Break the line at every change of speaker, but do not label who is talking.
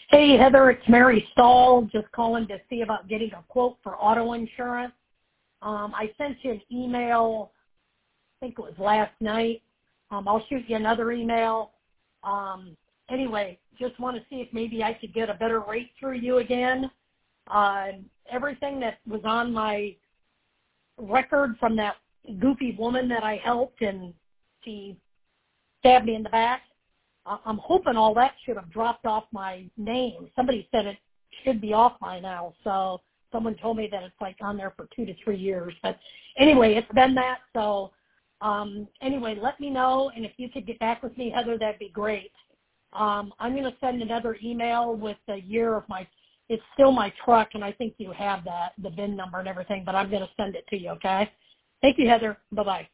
Hey, Heather, it's Mary Stahl, just calling to see about getting a quote for auto insurance. I sent you an email, I think it was last night. I'll shoot you another email. Anyway, just want to see if maybe I could get a better rate through you again. Everything that was on my record from that goofy woman that I helped and she stabbed me in the back, I'm hoping all that should have dropped off my name. Somebody said it should be off by now, so someone told me that it's like on there for 2 to 3 years. But anyway, it's been that. So anyway, let me know, and if you could get back with me, Heather, that'd be great. I'm going to send another email with the year of my, it's still my truck, and I think you have that, the VIN number and everything, but I'm going to send it to you, okay? Thank you, Heather. Bye-bye.